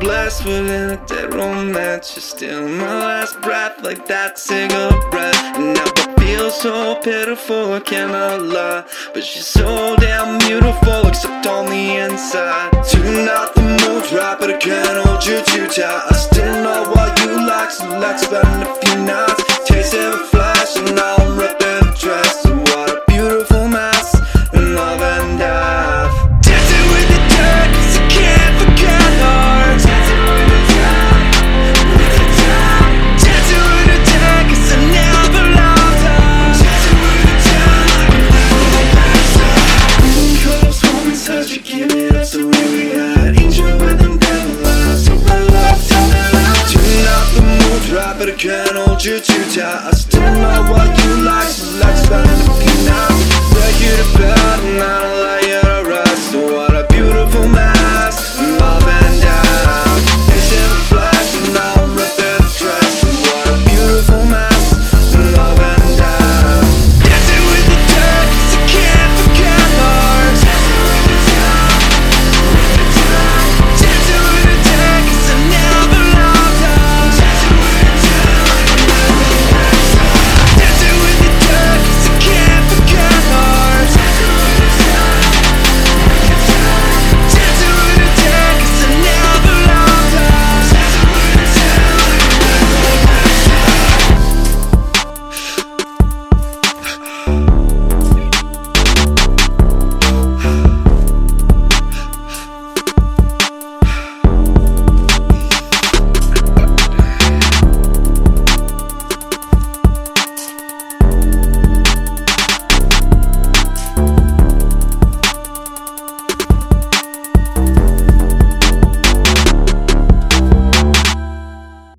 blessed with a dead romance. You're still my last breath, like that cigarette. And now I feel so pitiful, I cannot lie, but she's so damn beautiful, except on the inside. Tonight the mood's right, but I can't hold you too tight. I still know what you like, so let's spend a few nights. Taste every flash, and now I'm ripping the dress. So what a beautiful mess, in love and death. Dancing with the dirt, 'cause I can't forget her. Dancing with the dirt, with the dirt. Dancing with the dirt, 'cause I never loved her. Dancing with the dirt, like a bastard. Close home and such a give it up, so here we are. Angel with them devil eyes, so my love, tell me love. Tonight the mood's right, but I can't hold you too tight. I still know what you like, so let's spend a few nights.